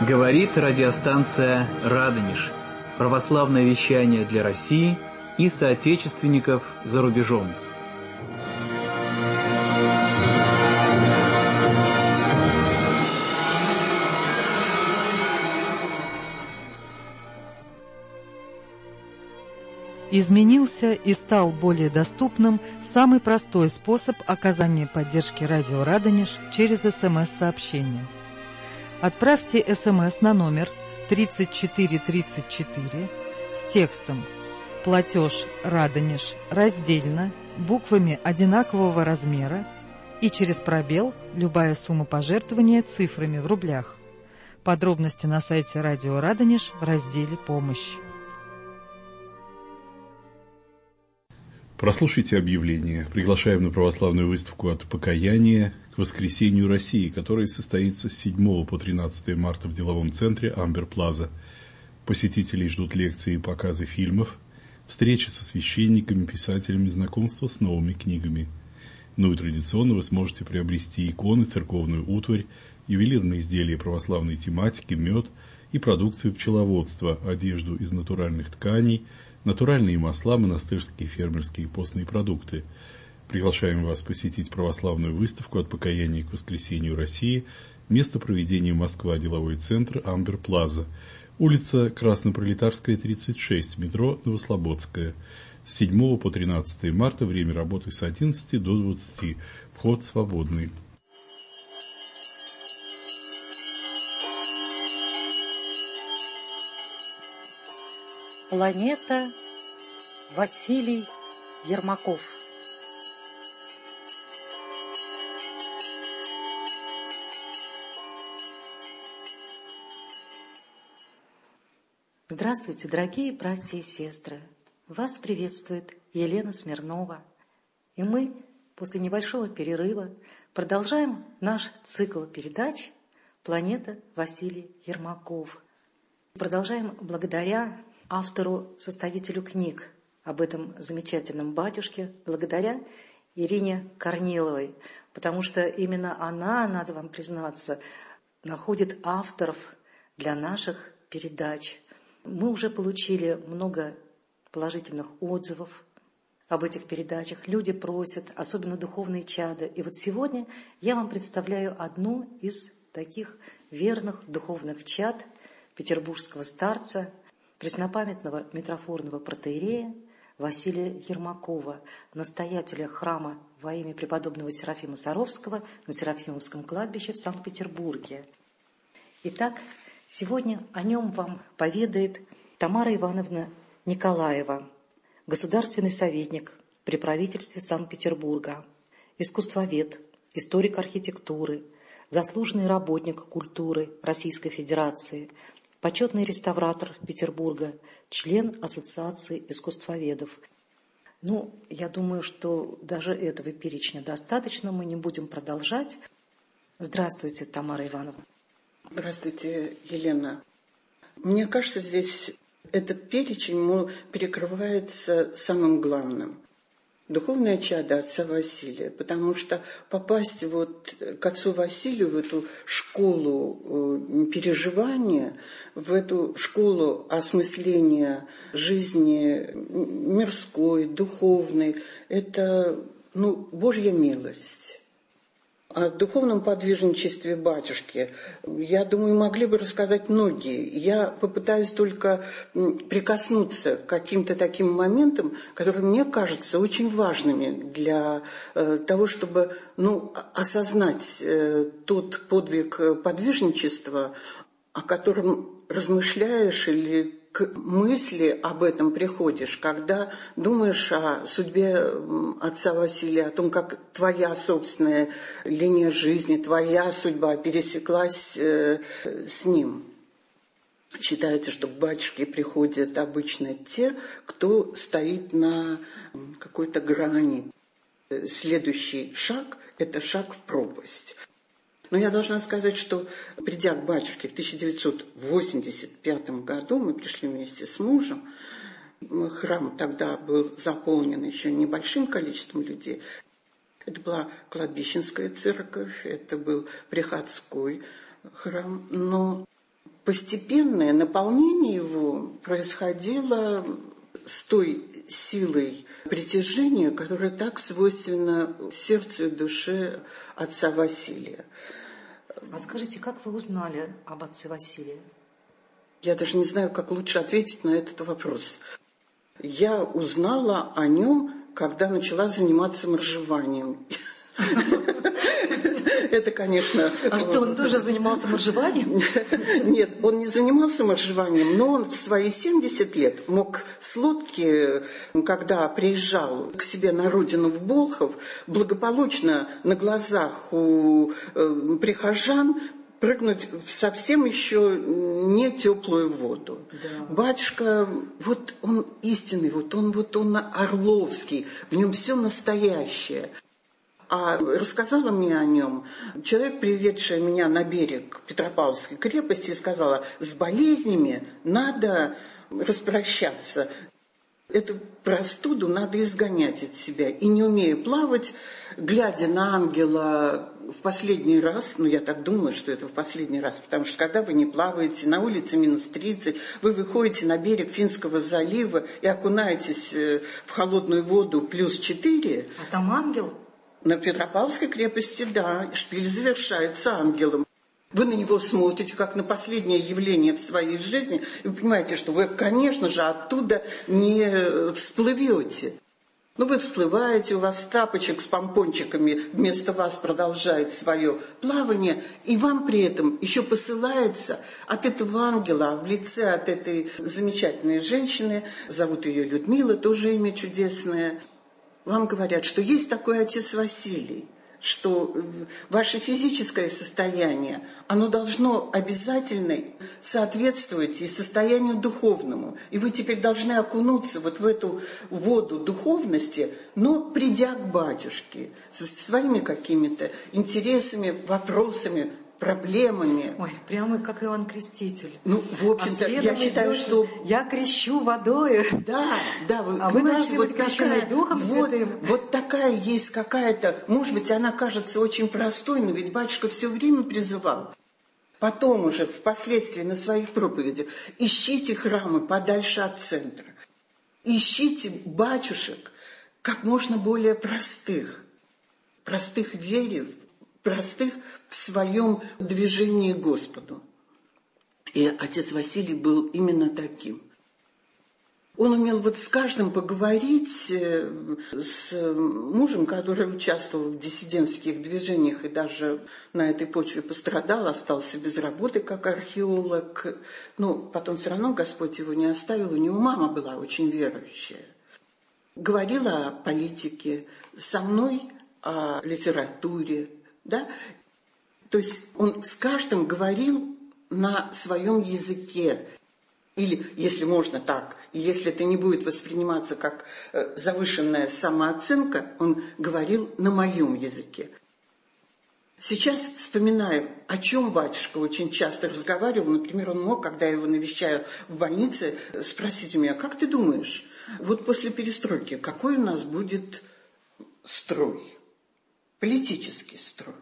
Говорит радиостанция «Радонеж». Православное вещание для России и соотечественников за рубежом. Изменился и стал более доступным самый простой способ оказания поддержки радио «Радонеж» через СМС-сообщение. Отправьте СМС на номер 3434 с текстом «Платеж Радонеж раздельно, буквами одинакового размера» и через пробел любая сумма пожертвования цифрами в рублях. Подробности на сайте радио «Радонеж» в разделе «Помощь». Прослушайте объявление. Приглашаем на православную выставку «От покаяния к воскресению России», которая состоится с 7 по 13 марта в деловом центре «Амбер Плаза». Посетителей ждут лекции и показы фильмов, встречи со священниками, писателями, знакомство с новыми книгами. Ну и традиционно вы сможете приобрести иконы, церковную утварь, ювелирные изделия православной тематики, мед и продукцию пчеловодства, одежду из натуральных тканей, натуральные масла, монастырские, фермерские и постные продукты. Приглашаем вас посетить православную выставку «От покаяния к воскресению России». Место проведения: Москва, деловой центр «Амбер Плаза». Улица Краснопролетарская, 36, метро Новослободская. С 7 по 13 марта, время работы с 11 до 20. Вход свободный. Планета. Василий Ермаков. Здравствуйте, дорогие братья и сестры! Вас приветствует Елена Смирнова. И мы после небольшого перерыва продолжаем наш цикл передач «Планета. Василий Ермаков». Продолжаем благодаря автору, составителю книг об этом замечательном батюшке, благодаря Ирине Корниловой, потому что именно она, надо вам признаться, находит авторов для наших передач. Мы уже получили много положительных отзывов об этих передачах. Люди просят, особенно духовные чада. И вот сегодня я вам представляю одну из таких верных духовных чад петербургского старца, преснопамятного митрофорного протоиерея Василия Ермакова, настоятеля храма во имя преподобного Серафима Саровского на Серафимовском кладбище в Санкт-Петербурге. Итак, сегодня о нем вам поведает Тамара Ивановна Николаева, государственный советник при правительстве Санкт-Петербурга, искусствовед, историк архитектуры, заслуженный работник культуры Российской Федерации, почетный реставратор Петербурга, член Ассоциации искусствоведов. Я думаю, что даже этого перечня достаточно, мы не будем продолжать. Здравствуйте, Тамара Ивановна. Здравствуйте, Елена. Мне кажется, здесь этот перечень перекрывается самым главным. Духовное чадо отца Василия, потому что попасть к отцу Василию, в эту школу переживания, в эту школу осмысления жизни мирской, духовной, это Божья милость. О духовном подвижничестве батюшки, я думаю, могли бы рассказать многие. Я попытаюсь только прикоснуться к каким-то таким моментам, которые мне кажутся очень важными для того, чтобы осознать тот подвиг подвижничества, о котором размышляешь или к мысли об этом приходишь, когда думаешь о судьбе отца Василия, о том, как твоя собственная линия жизни, твоя судьба пересеклась с ним. Считается, что к батюшке приходят обычно те, кто стоит на какой-то грани. Следующий шаг – это шаг в пропасть. Но я должна сказать, что, придя к батюшке в 1985 году, мы пришли вместе с мужем, храм тогда был заполнен еще небольшим количеством людей. Это была кладбищенская церковь, это был приходской храм, но постепенное наполнение его происходило с той силой притяжения, которая так свойственна сердцу и душе отца Василия. А скажите, как вы узнали об отце Василии? Я даже не знаю, как лучше ответить на этот вопрос. Я узнала о нем, когда начала заниматься моржеванием. Это, конечно... А что, он тоже занимался моржеванием? Нет, он не занимался моржеванием, но он в свои 70 лет мог с лодки, когда приезжал к себе на родину в Болхов, благополучно на глазах у прихожан прыгнуть в совсем еще не теплую воду. Да. Батюшка, вот он истинный, вот он орловский, в нем все настоящее. А рассказала мне о нем человек, приведший меня на берег Петропавловской крепости, и сказала: с болезнями надо распрощаться. Эту простуду надо изгонять от себя. И не умея плавать, глядя на ангела в последний раз, я так думаю, что это в последний раз, потому что когда вы не плаваете, на улице минус 30, вы выходите на берег Финского залива и окунаетесь в холодную воду плюс 4. А там ангел? На Петропавловской крепости, да, шпиль завершается ангелом. Вы на него смотрите, как на последнее явление в своей жизни, и вы понимаете, что вы, конечно же, оттуда не всплывете. Вы всплываете, у вас тапочек с помпончиками вместо вас продолжает свое плавание, и вам при этом еще посылается от этого ангела, в лице от этой замечательной женщины, зовут ее Людмила, тоже имя чудесное. Вам говорят, что есть такой отец Василий, что ваше физическое состояние, оно должно обязательно соответствовать и состоянию духовному. И вы теперь должны окунуться вот в эту воду духовности, но придя к батюшке со своими какими-то интересами, вопросами, проблемами. Ой, прямо как Иоанн Креститель. В общем-то, я считаю, что... Я крещу водой. Да, вы а понимаете, вы крещены Духом Святым. Вот такая есть какая-то... Может быть, она кажется очень простой, но ведь батюшка все время призывал. Потом уже, впоследствии на своих проповедях, ищите храмы подальше от центра. Ищите батюшек как можно более простых. Простых в вере, простых в своем движении к Господу. И отец Василий был именно таким. Он умел с каждым поговорить, с мужем, который участвовал в диссидентских движениях и даже на этой почве пострадал, остался без работы как археолог. Потом все равно Господь его не оставил, у него мама была очень верующая. Говорила о политике, со мной о литературе, да? То есть он с каждым говорил на своем языке. Или, если можно так, и если это не будет восприниматься как завышенная самооценка, он говорил на моем языке. Сейчас, вспоминая, о чем батюшка очень часто разговаривал, например, он мог, когда я его навещаю в больнице, спросить у меня: как ты думаешь, вот после перестройки какой у нас будет строй, политический строй?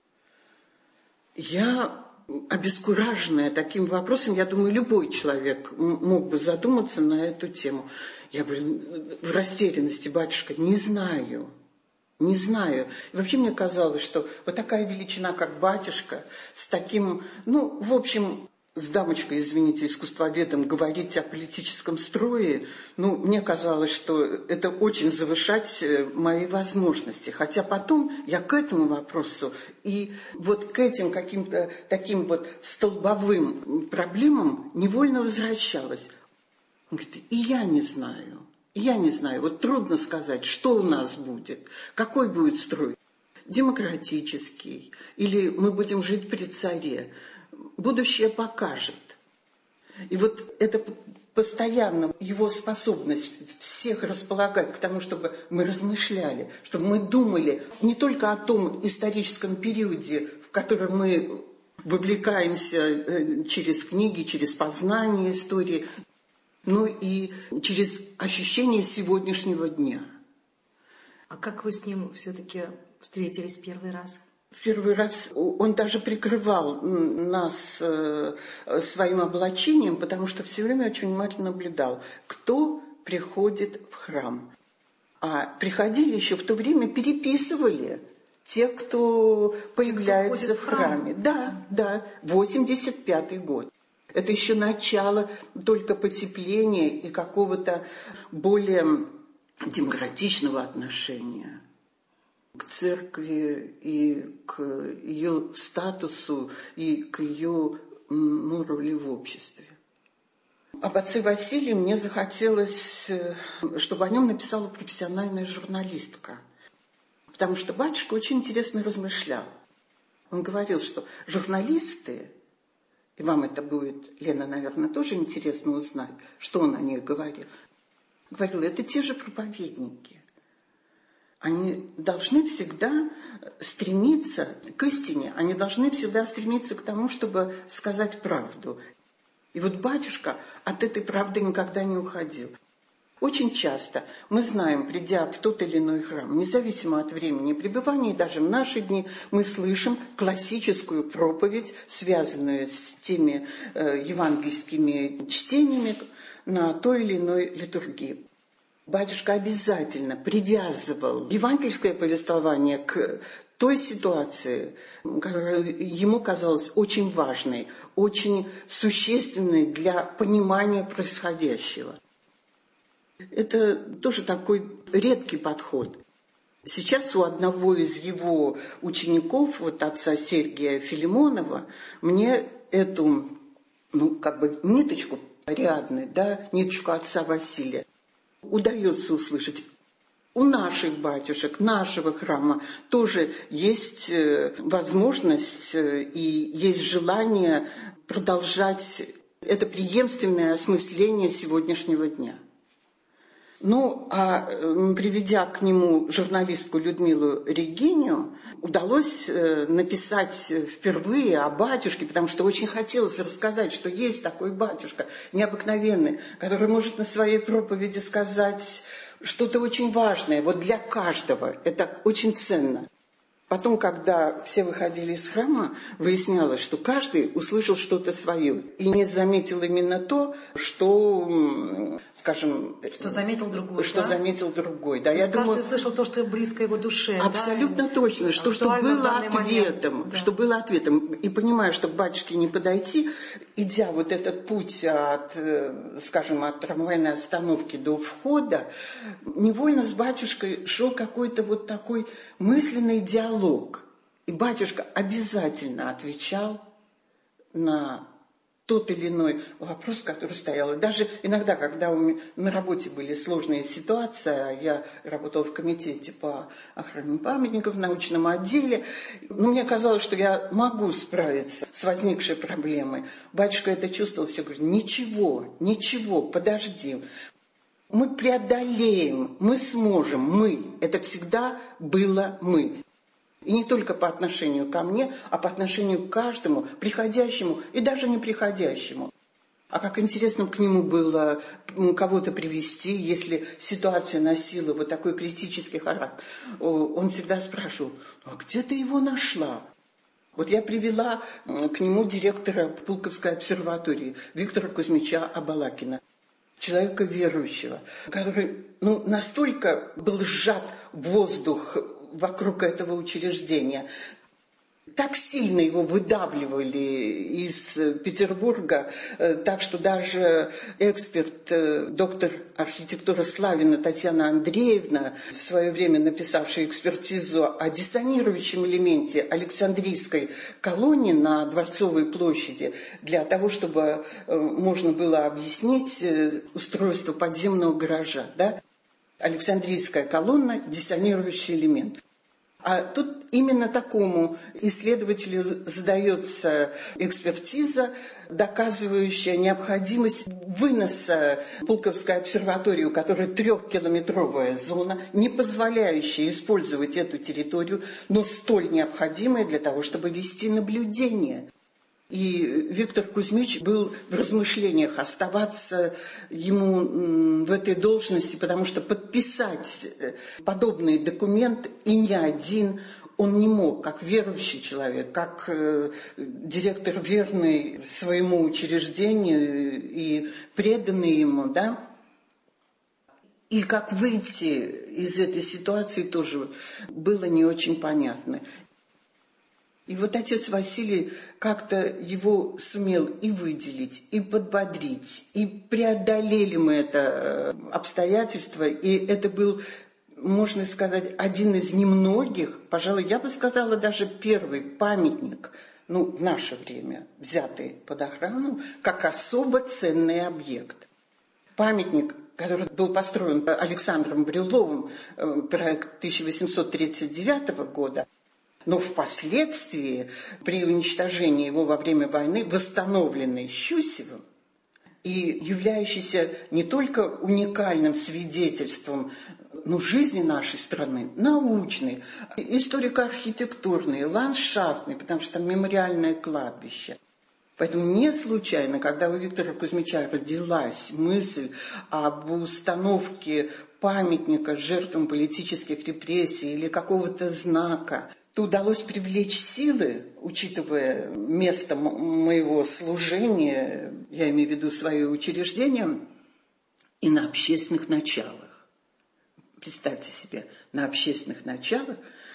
Я, обескураженная таким вопросом, я думаю, любой человек мог бы задуматься на эту тему. Я говорю, в растерянности: батюшка, не знаю. И вообще мне казалось, что вот такая величина, как батюшка, с таким, в общем, с дамочкой, извините, искусствоведом говорить о политическом строе, мне казалось, что это очень завышать мои возможности. Хотя потом я к этому вопросу и вот к этим каким-то таким столбовым проблемам невольно возвращалась. Он говорит, и я не знаю. Вот трудно сказать, что у нас будет, какой будет строй. Демократический, или мы будем жить при царе. Будущее покажет. И вот это постоянно его способность всех располагать к тому, чтобы мы размышляли, чтобы мы думали не только о том историческом периоде, в котором мы вовлекаемся через книги, через познание истории, но и через ощущение сегодняшнего дня. А как вы с ним все-таки встретились первый раз? В первый раз он даже прикрывал нас своим облачением, потому что все время очень внимательно наблюдал, кто приходит в храм. А приходили еще в то время, переписывали тех, кто появляется в храме. Да, 85-й год. Это еще начало только потепления и какого-то более демократичного отношения к церкви и к ее статусу и к ее роли в обществе. Об отце Василии мне захотелось, чтобы о нем написала профессиональная журналистка. Потому что батюшка очень интересно размышлял. Он говорил, что журналисты, и вам это будет, Лена, наверное, тоже интересно узнать, что он о них говорил. Говорил, это те же проповедники. Они должны всегда стремиться к истине, они должны всегда стремиться к тому, чтобы сказать правду. И вот батюшка от этой правды никогда не уходил. Очень часто мы знаем, придя в тот или иной храм, независимо от времени пребывания, даже в наши дни, мы слышим классическую проповедь, связанную с теми евангельскими чтениями на той или иной литургии. Батюшка обязательно привязывал евангельское повествование к той ситуации, которая ему казалась очень важной, очень существенной для понимания происходящего. Это тоже такой редкий подход. Сейчас у одного из его учеников, отца Сергия Филимонова, мне эту, ниточку Ариадны, ниточку отца Василия, удается услышать. У наших батюшек, нашего храма тоже есть возможность и есть желание продолжать это преемственное осмысление сегодняшнего дня. Приведя к нему журналистку Людмилу Регинию, удалось написать впервые о батюшке, потому что очень хотелось рассказать, что есть такой батюшка необыкновенный, который может на своей проповеди сказать что-то очень важное, для каждого. Это очень ценно. Потом, когда все выходили из храма, выяснялось, что каждый услышал что-то свое. И не заметил именно то, что, Что заметил другой. Что заметил другой. Да, я думаю, каждый услышал то, что близко его душе. Абсолютно точно. Что было ответом. Что было ответом. И понимая, что к батюшке не подойти, идя этот путь от трамвайной остановки до входа, невольно с батюшкой шел какой-то такой мысленный диалог. И батюшка обязательно отвечал на тот или иной вопрос, который стоял. И даже иногда, когда на работе были сложные ситуации, а я работала в комитете по охране памятников в научном отделе, мне казалось, что я могу справиться с возникшей проблемой. Батюшка это чувствовал, все говорит, ничего, подожди. Мы преодолеем, мы сможем, мы. Это всегда было мы. И не только по отношению ко мне, а по отношению к каждому, приходящему и даже неприходящему. А как интересно к нему было кого-то привести, если ситуация носила такой критический характер. Он всегда спрашивал, а где ты его нашла? Я привела к нему директора Пулковской обсерватории Виктора Кузьмича Абалакина. Человека верующего, который настолько был сжат в воздух вокруг этого учреждения. Так сильно его выдавливали из Петербурга, так что даже эксперт, доктор архитектуры Славина Татьяна Андреевна, в свое время написавшая экспертизу о диссонирующем элементе Александрийской колонии на Дворцовой площади, для того, чтобы можно было объяснить устройство подземного гаража. Александрийская колонна – диссонирующий элемент. А тут именно такому исследователю задается экспертиза, доказывающая необходимость выноса Пулковской обсерватории, у которой 3-километровая зона, не позволяющая использовать эту территорию, но столь необходимая для того, чтобы вести наблюдение. И Виктор Кузьмич был в размышлениях, оставаться ему в этой должности, потому что подписать подобный документ, и не один, он не мог, как верующий человек, как директор верный своему учреждению и преданный ему, да, и как выйти из этой ситуации тоже было не очень понятно. И вот отец Василий как-то его сумел и выделить, и подбодрить, и преодолели мы это обстоятельство, и это был, можно сказать, один из немногих, пожалуй, я бы сказала, даже первый памятник, в наше время взятый под охрану, как особо ценный объект. Памятник, который был построен Александром Брюловым, проект 1839 года, но впоследствии, при уничтожении его во время войны, восстановленный Щусевым и являющийся не только уникальным свидетельством жизни нашей страны, научной, историко-архитектурной, ландшафтной, потому что там мемориальное кладбище. Поэтому не случайно, когда у Виктора Кузьмича родилась мысль об установке памятника жертвам политических репрессий или какого-то знака, то удалось привлечь силы, учитывая место моего служения, я имею в виду свое учреждение, и на общественных началах. Представьте себе, на общественных началах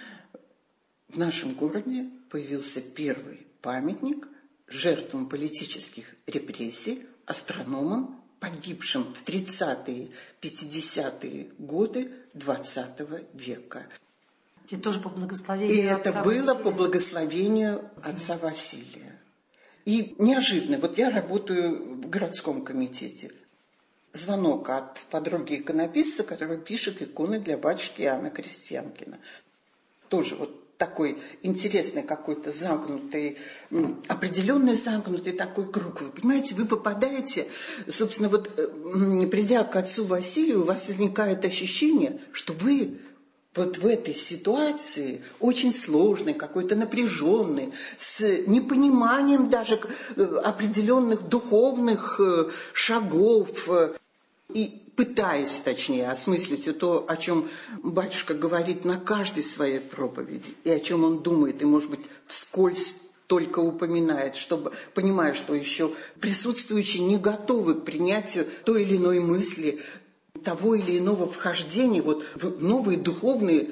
в нашем городе появился первый памятник жертвам политических репрессий, астрономам, погибшим в 30-е, 50-е годы XX века. И тоже по благословению И это отца было Василия. по благословению отца Василия. И неожиданно, вот я работаю в городском комитете. Звонок от подруги иконописца, которая пишет иконы для батюшки Иоанна Крестьянкина. Тоже вот такой интересный какой-то замкнутый, определенный замкнутый такой круг. Вы понимаете, вы попадаете, собственно, вот придя к отцу Василию, у вас возникает ощущение, что вы вот в этой ситуации, очень сложной, какой-то напряженной, с непониманием даже определенных духовных шагов, и пытаясь, точнее, осмыслить то, о чем батюшка говорит на каждой своей проповеди, и о чем он думает, и, может быть, вскользь только упоминает, чтобы, понимая, что еще присутствующие не готовы к принятию той или иной мысли, того или иного вхождения вот в новые духовные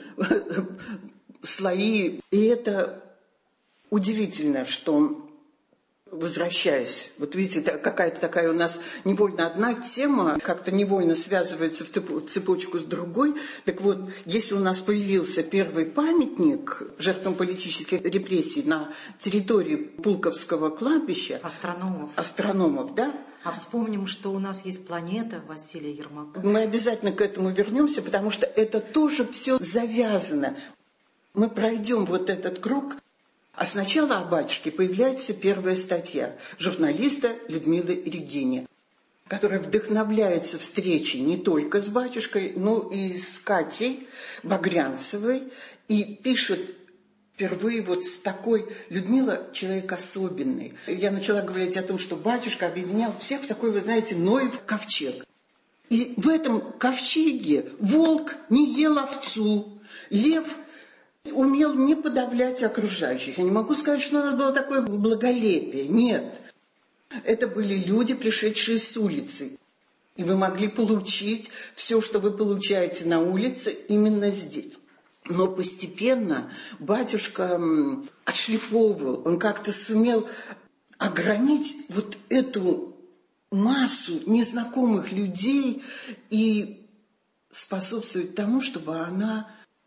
слои. И это удивительно, что, возвращаясь, вот видите, какая-то такая у нас невольно одна тема, как-то невольно связывается в цепочку с другой. Так вот, если у нас появился первый памятник жертвам политических репрессий на территории Пулковского кладбища, астрономов, да? А вспомним, что у нас есть планета Василия Ермакова. Мы обязательно к этому вернемся, потому что это тоже все завязано. Мы пройдем вот этот круг, а сначала о батюшке появляется первая статья журналиста Людмилы Регини, которая вдохновляется встречей не только с батюшкой, но и с Катей Багрянцевой, и пишет впервые вот с такой... Людмила человек особенный. Я начала говорить о том, что батюшка объединял всех в такой, вы знаете, Ноев ковчег. И в этом ковчеге волк не ел овцу, лев умел не подавлять окружающих. Я не могу сказать, что у нас было такое благолепие. Нет. Это были люди, пришедшие с улицы. И вы могли получить все, что вы получаете на улице, именно здесь. Но постепенно батюшка отшлифовывал, он как-то сумел огранить вот эту массу незнакомых людей и способствовать тому, чтобы она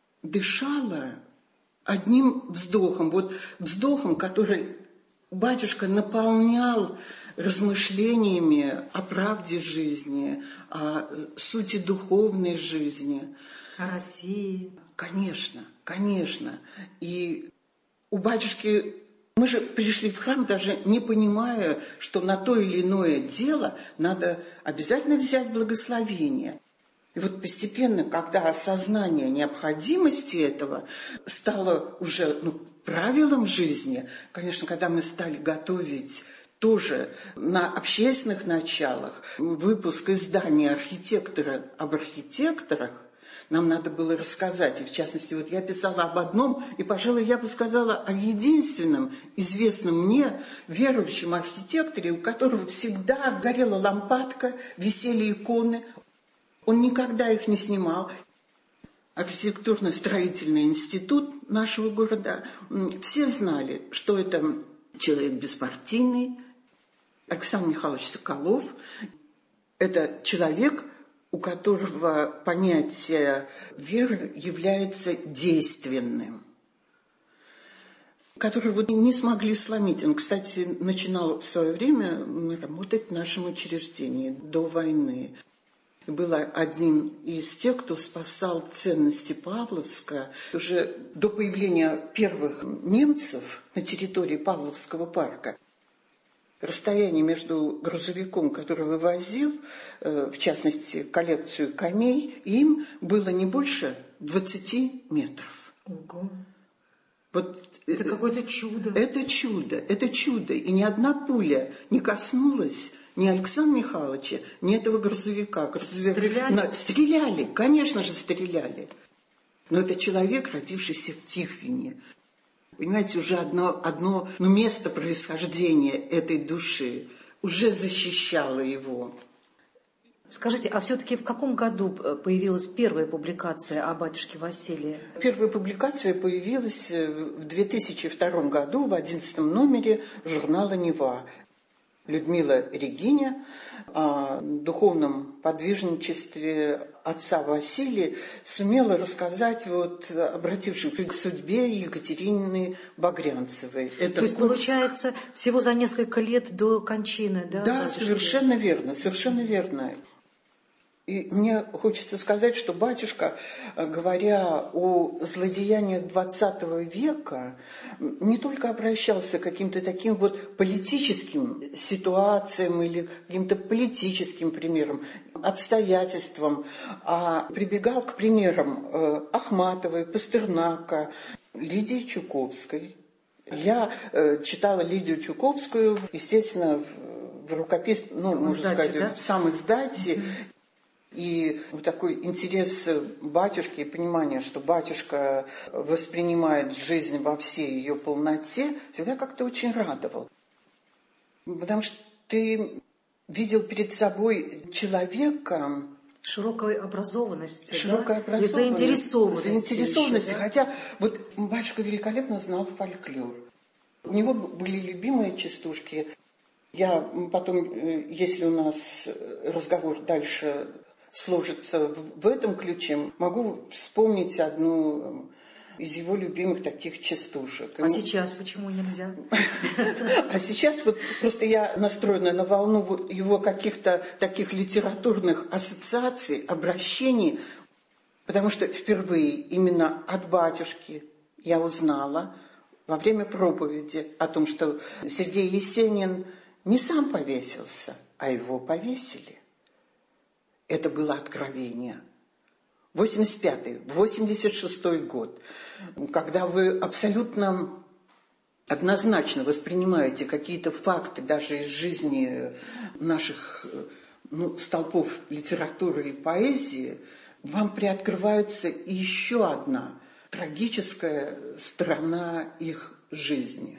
дышала одним вздохом. Вот вздохом, который батюшка наполнял размышлениями о правде жизни, о сути духовной жизни. О России. Конечно, конечно. И у батюшки... Мы же пришли в храм, даже не понимая, что на то или иное дело надо обязательно взять благословение. И вот постепенно, когда осознание необходимости этого стало уже правилом жизни, конечно, когда мы стали готовить тоже на общественных началах выпуск издания «Архитектора об архитекторах», Нам надо было рассказать. И в частности, вот я писала об одном, и, пожалуй, я бы сказала о единственном известном мне верующем архитекторе, у которого всегда горела лампадка, висели иконы. Он никогда их не снимал. Архитектурно-строительный институт нашего города. Все знали, что это человек беспартийный, Александр Михайлович Соколов. Это человек, у которого понятие веры является действенным, который вот не смогли сломить. Он, кстати, начинал в свое время работать в нашем учреждении до войны. Был один из тех, кто спасал ценности Павловска. Уже до появления первых немцев на территории Павловского парка расстояние между грузовиком, который вывозил, в частности, коллекцию камней, им было не больше 20 метров. Ого. Вот это какое-то чудо. Это чудо, это чудо. И ни одна пуля не коснулась ни Александра Михайловича, ни этого грузовика. Стреляли? Стреляли, конечно же, стреляли. Но это человек, родившийся в Тихвине. Понимаете, уже одно место происхождения этой души уже защищало его. Скажите, а все-таки в каком году появилась первая публикация о батюшке Василии? Первая публикация появилась в 2002 году в 11 номере журнала «Нева». Людмила Региня о духовном подвижничестве отца Василия сумела рассказать, обратившись к судьбе Екатерины Багрянцевой. То есть, получается, всего за несколько лет до кончины, да? Да, совершенно верно, совершенно верно. И мне хочется сказать, что батюшка, говоря о злодеяниях XX века, не только обращался к каким-то таким политическим ситуациям или каким-то политическим примерам, обстоятельствам, а прибегал к примерам Ахматовой, Пастернака, Лидии Чуковской. Я читала Лидию Чуковскую, естественно, в рукописном, можно сказать, да? В самом издате. И такой интерес батюшки и понимание, что батюшка воспринимает жизнь во всей ее полноте, всегда как-то очень радовал. Потому что ты видел перед собой человека широкой образованности, и заинтересованности. Да? Хотя батюшка великолепно знал фольклор. У него были любимые частушки. Я потом, если у нас разговор дальше сложится в этом ключе, могу вспомнить одну из его любимых таких частушек. А сейчас почему нельзя? А сейчас просто я настроена на волну его каких-то таких литературных ассоциаций, обращений, потому что впервые именно от батюшки я узнала во время проповеди о том, что Сергей Есенин не сам повесился, а его повесили. Это было откровение. 85-й, 86-й год, когда вы абсолютно однозначно воспринимаете какие-то факты даже из жизни наших столпов литературы и поэзии, вам приоткрывается еще одна трагическая сторона их жизни.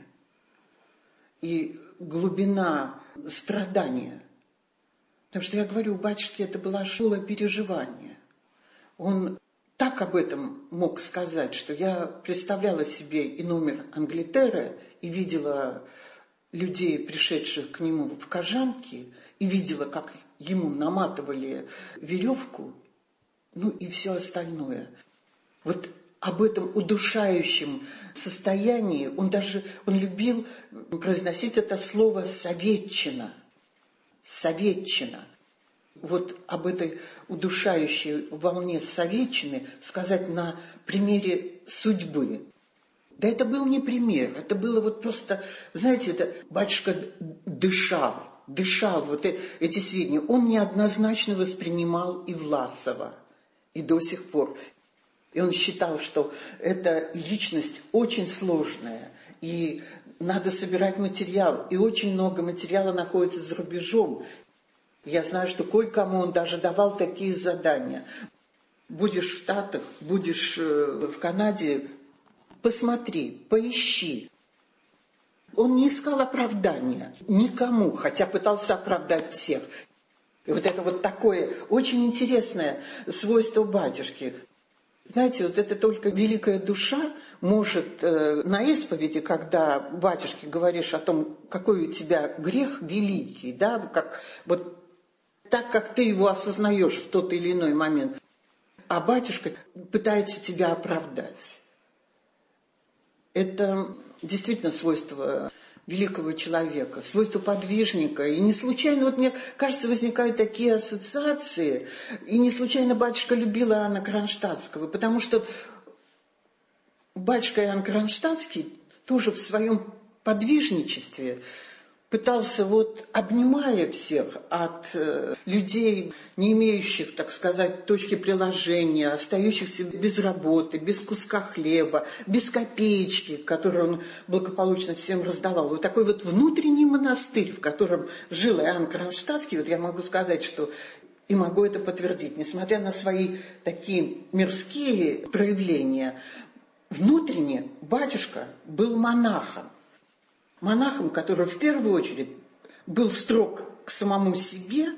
И глубина страдания. Потому что я говорю, у батюшки это было школа переживания. Он так об этом мог сказать, что я представляла себе и номер Англитера, и видела людей, пришедших к нему в кожанке, и видела, как ему наматывали веревку, и все остальное. Об этом удушающем состоянии он любил произносить это слово «советчина». Советчина. Об этой удушающей волне советчины сказать на примере судьбы. Да это был не пример, это было просто, знаете, это батюшка дышал эти сведения. Он неоднозначно воспринимал и Власова, и до сих пор. И он считал, что эта личность очень сложная, и надо собирать материал, и очень много материала находится за рубежом. Я знаю, что кое-кому он даже давал такие задания. будешь в Штатах, будешь в Канаде, посмотри, поищи. Он не искал оправдания никому, хотя пытался оправдать всех. И вот это вот такое очень интересное свойство батюшки. Знаете, вот это только великая душа может на исповеди, когда батюшке говоришь о том, какой у тебя грех великий, да, как, вот так, как ты его осознаешь в тот или иной момент, а батюшка пытается тебя оправдать. Это действительно свойство великого человека, свойство подвижника. И не случайно, вот мне кажется, возникают такие ассоциации, и не случайно батюшка любил Иоанна Кронштадтского, потому что батюшка Иоанн Кронштадтский тоже в своем подвижничестве пытался, вот, обнимая всех от людей, не имеющих, так сказать, точки приложения, остающихся без работы, без куска хлеба, без копеечки, которую он благополучно всем раздавал. Вот такой вот внутренний монастырь, в котором жил Иоанн Кронштадтский, вот я могу сказать, что и могу это подтвердить, несмотря на свои такие мирские проявления, внутренне батюшка был монахом. Монахом, который в первую очередь был строг к самому себе,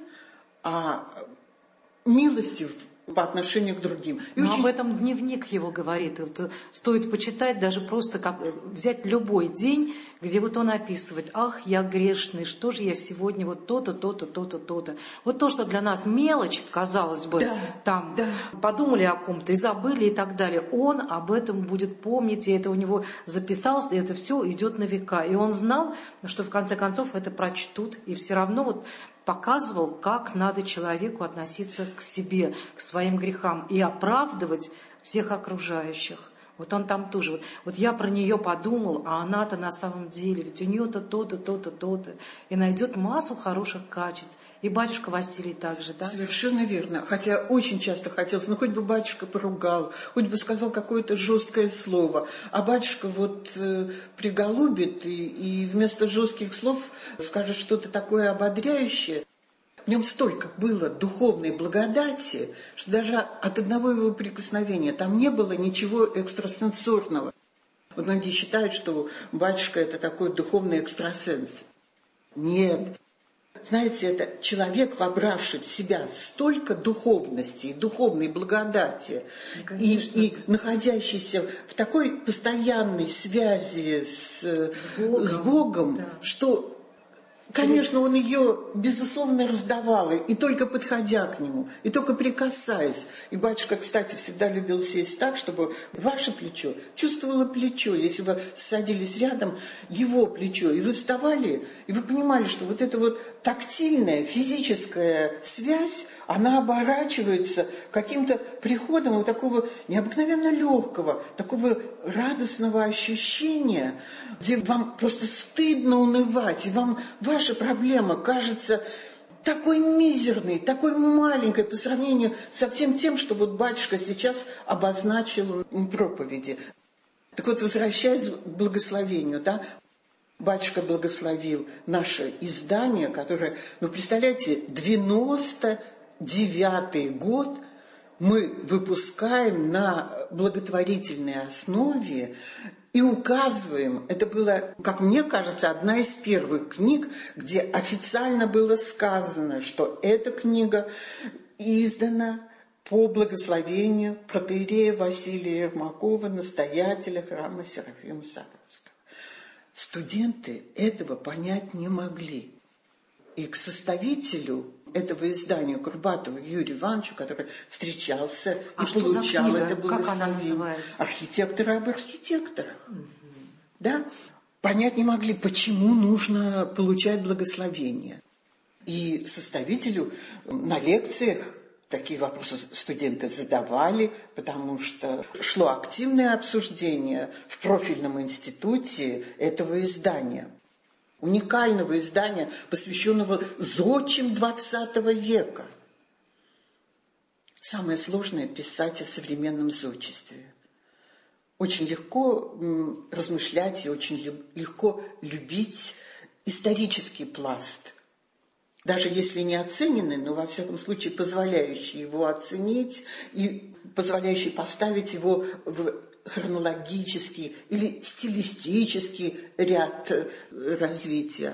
а милостив по отношению к другим. И Но об этом дневник его говорит. Вот стоит почитать, даже просто как взять любой день, где вот он описывает: ах, я грешный, что же я сегодня вот то-то, то-то, то-то, то-то. Вот то, что для нас мелочь, казалось бы, там подумали о ком-то и забыли и так далее. Он об этом будет помнить, и это у него записалось, и это все идет на века. И он знал, что в конце концов это прочтут, и все равно вот показывал, как надо человеку относиться к себе, к своим грехам и оправдывать всех окружающих. Вот он там тоже. Вот я про нее подумал, а она-то на самом деле, ведь у нее-то то-то, то-то, то-то. И найдет массу хороших качеств. И батюшка Василий также, да? Совершенно верно. Хотя очень часто хотелось, хоть бы батюшка поругал, хоть бы сказал какое-то жесткое слово. А батюшка вот приголубит и вместо жестких слов скажет что-то такое ободряющее. В нем столько было духовной благодати, что даже от одного его прикосновения там не было ничего экстрасенсорного. Вот многие считают, что батюшка – это такой духовный экстрасенс. Нет. Знаете, это человек, вобравший в себя столько духовности и духовной благодати, и находящийся в такой постоянной связи с Богом, да, что... Конечно, он ее, безусловно, раздавал, и только подходя к нему, и только прикасаясь. И батюшка, кстати, всегда любил сесть так, чтобы ваше плечо чувствовало плечо. Если вы садились рядом, его плечо, и вы вставали, и вы понимали, что вот эта вот тактильная, физическая связь, она оборачивается каким-то приходом вот такого необыкновенно легкого, такого радостного ощущения, где вам просто стыдно унывать, и вам ваша проблема кажется такой мизерной, такой маленькой по сравнению со всем тем, что вот батюшка сейчас обозначил в проповеди. Так вот, возвращаясь к благословению, да, батюшка благословил наше издание, которое, представляете, 99-й год мы выпускаем на благотворительной основе и указываем, это было, как мне кажется, одна из первых книг, где официально было сказано, что эта книга издана по благословению протоиерея Василия Ермакова, настоятеля храма Серафима Саровского. Студенты этого понять не могли. И к составителю этого издания, Курбатову Юрию Ивановичу, который встречался и получал это благословение. Как она называется? Архитекторы об архитекторах. Да? Понять не могли, почему нужно получать благословение. И составителю на лекциях такие вопросы студенты задавали, потому что шло активное обсуждение в профильном институте этого издания. Уникального издания, посвященного зодчим XX века. Самое сложное – писать о современном зодчестве. Очень легко размышлять и очень легко любить исторический пласт даже если не оцененный, но во всяком случае позволяющий его оценить и позволяющий поставить его в хронологический или стилистический ряд развития.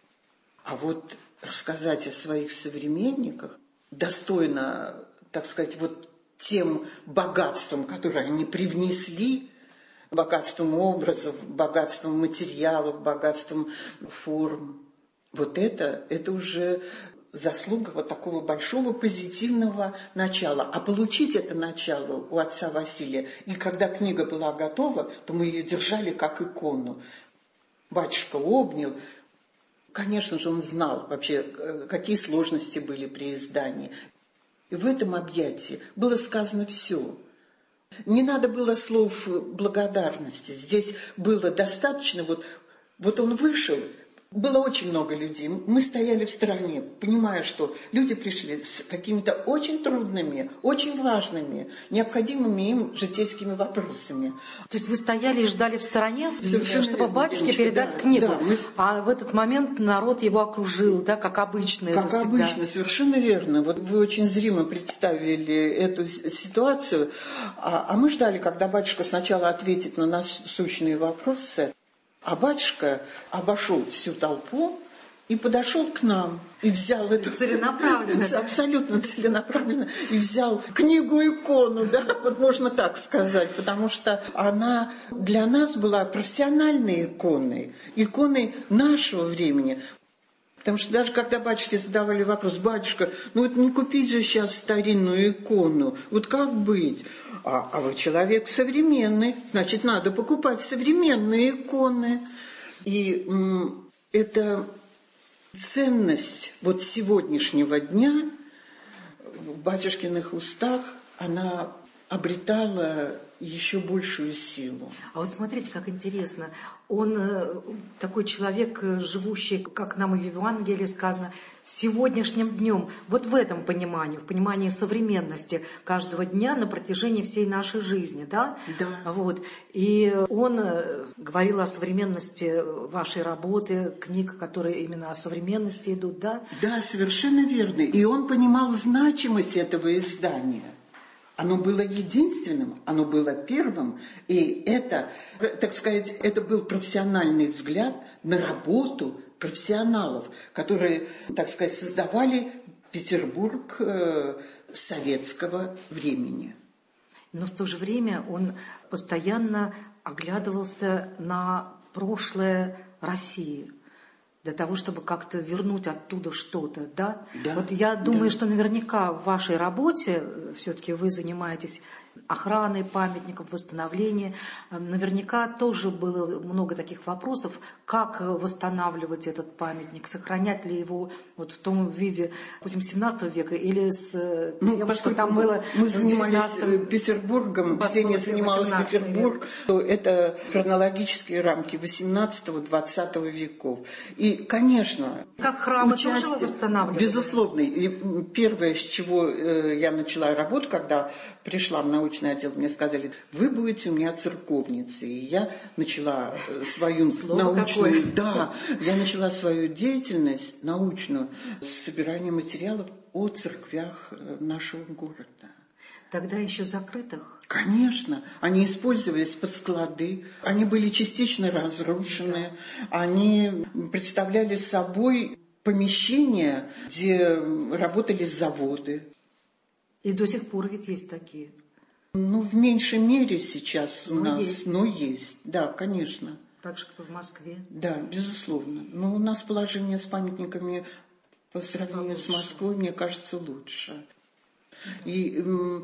А вот рассказать о своих современниках достойно, так сказать, вот тем богатством, которое они привнесли, богатством образов, богатством материалов, богатством форм. Вот это уже заслуга вот такого большого позитивного начала. А получить это начало у отца Василия, и когда книга была готова, то мы ее держали как икону. Батюшка обнял. Конечно же, он знал вообще, какие сложности были при издании. И в этом объятии было сказано все. Не надо было слов благодарности. Здесь было достаточно, вот он вышел, было очень много людей. Мы стояли в стороне, понимая, что люди пришли с какими-то очень трудными, очень важными, необходимыми им житейскими вопросами. То есть вы стояли и ждали в стороне, Совершенно чтобы верно, батюшке девочка, передать да, книгу. да, А в этот момент народ его окружил, да, как обычно. Как обычно, совершенно верно. Вот вы очень зримо представили эту ситуацию. А мы ждали, когда батюшка сначала ответит на насущные вопросы. А батюшка обошел всю толпу и подошел к нам. И взял эту... Целенаправленно. Абсолютно целенаправленно. И взял книгу-икону, да, вот можно так сказать. Потому что она для нас была профессиональной иконой. Иконой нашего времени. Потому что даже когда батюшке задавали вопрос: батюшка, ну вот не купить же сейчас старинную икону, вот как быть? А вы человек современный, значит, надо покупать современные иконы. И эта ценность вот сегодняшнего дня в батюшкиных устах, она обретала еще большую силу. А вот смотрите, как интересно. Он такой человек, живущий, как нам и в Евангелии сказано, сегодняшним днем. Вот в этом понимании, в понимании современности каждого дня на протяжении всей нашей жизни, да? Да. Вот. И он говорил о современности вашей работы, книг, которые именно о современности идут, да? Да, совершенно верно. И он понимал значимость этого издания. Оно было единственным, оно было первым, и это, так сказать, это был профессиональный взгляд на работу профессионалов, которые, так сказать, создавали Петербург советского времени. Но в то же время он постоянно оглядывался на прошлое России, для того, чтобы как-то вернуть оттуда что-то, да? Да, вот я думаю, да. что наверняка в вашей работе, все-таки вы занимаетесь охраной памятников, восстановлением, наверняка тоже было много таких вопросов, как восстанавливать этот памятник, сохранять ли его вот в том виде, допустим, 17 века или с тем, что там было... Мы занимались Петербургом, Ксения занималась Петербургом, то это хронологические рамки 18-20 веков. И, конечно, как храмы тоже восстанавливали? Безусловно. И первое, с чего я начала работу, когда пришла в научный отдел, мне сказали: вы будете у меня церковницей. И я начала свою научную... Да, я начала свою деятельность научную с собирания материалов о церквях нашего города. Тогда еще закрытых? Конечно. Они использовались под склады, они были частично разрушены, они представляли собой помещения, где работали заводы. И до сих пор ведь есть такие. Ну, в меньшей мере сейчас у нас. Есть. Ну, есть. Да, конечно. Так же, как и в Москве. Да, безусловно. Но у нас положение с памятниками по сравнению с Москвой, мне кажется, лучше. Да. И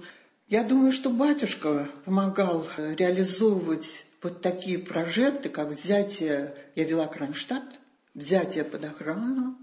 я думаю, что батюшка помогал реализовывать вот такие прожекты, как взятие, я вела Кронштадт, взятие под охрану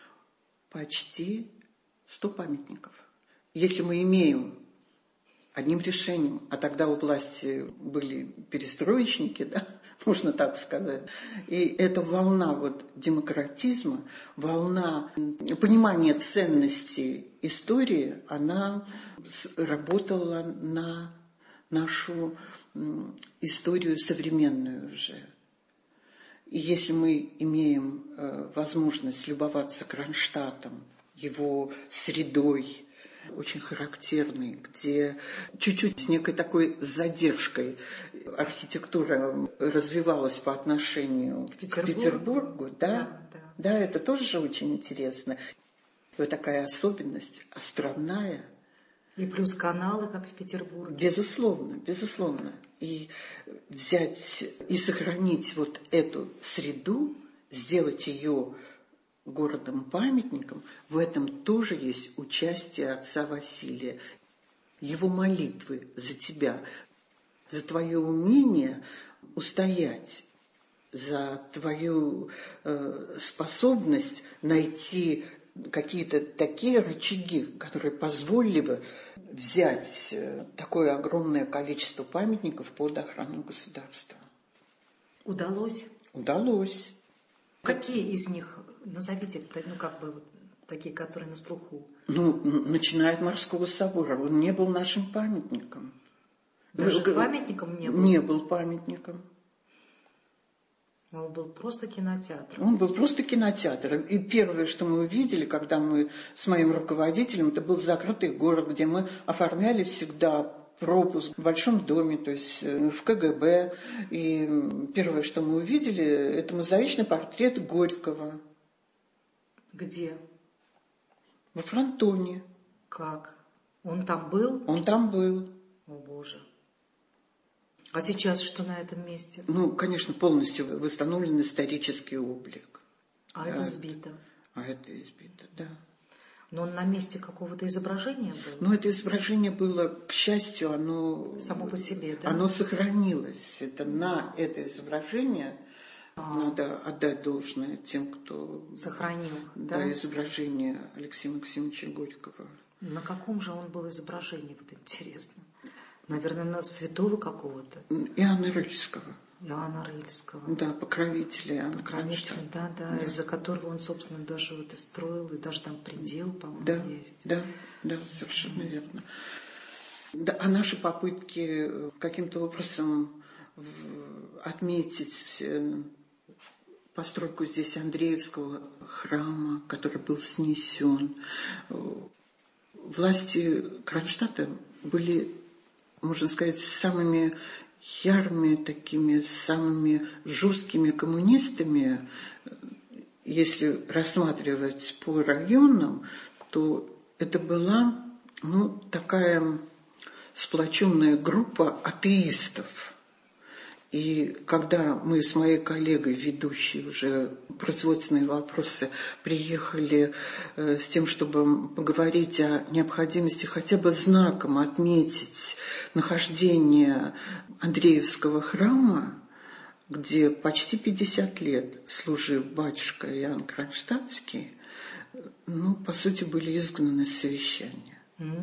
почти 100 памятников. Если мы имеем одним решением, а тогда у власти были перестроечники, да, можно так сказать, и эта волна вот демократизма, волна понимания ценностей истории, она работала на нашу историю современную уже. И если мы имеем возможность любоваться Кронштадтом его средой, очень характерной, где чуть-чуть с некой такой задержкой архитектура развивалась по отношению к Петербургу. Да, это тоже очень интересно. Вот такая особенность островная. И плюс каналы, как в Петербурге. Безусловно, безусловно. И взять и сохранить вот эту среду, сделать ее городом-памятником, в этом тоже есть участие отца Василия. Его молитвы за тебя, за твое умение устоять, за твою способность найти какие-то такие рычаги, которые позволили бы взять такое огромное количество памятников под охрану государства. Удалось? Удалось. Какие из них, назовите, такие, которые на слуху? Начиная от Морского собора. Он не был нашим памятником. Даже памятником не был? Не был памятником. Он был просто кинотеатром. Он был просто кинотеатром. И первое, что мы увидели, когда мы с моим руководителем, это был закрытый город, где мы оформляли всегда пропуск в Большом доме, то есть в КГБ. И первое, что мы увидели, это мозаичный портрет Горького. Где? Во фронтоне. Как? Он там был? Он там был. О, Боже. А сейчас что на этом месте? Конечно, полностью восстановлен исторический облик. А это сбито? А это избито, да. Но он на месте какого-то изображения был? Это изображение было, к счастью, оно... Само по себе, да? Оно сохранилось. На это изображение надо отдать должное тем, кто... Сохранил, да? Да, изображение Алексея Максимовича Горького. На каком же он был изображении, вот интересно? Наверное, на святого какого-то? Иоанна Рыльского. Иоанна Рыльского. Да, покровителя Иоанна Кронштадта. Да, из-за которого он, собственно, даже вот и строил, и даже там предел, по-моему, есть. Да, совершенно верно. Да, а наши попытки каким-то образом отметить постройку здесь Андреевского храма, который был снесен. Власти Кронштадта были, можно сказать, самыми ярыми такими, самыми жесткими коммунистами. Если рассматривать по районам, то это была такая сплоченная группа атеистов. И когда мы с моей коллегой, ведущей уже производственные вопросы, приехали с тем, чтобы поговорить о необходимости хотя бы знаком отметить нахождение Андреевского храма, где почти 50 лет служил батюшка Иоанн Кронштадтский, по сути, были изгнаны с совещания.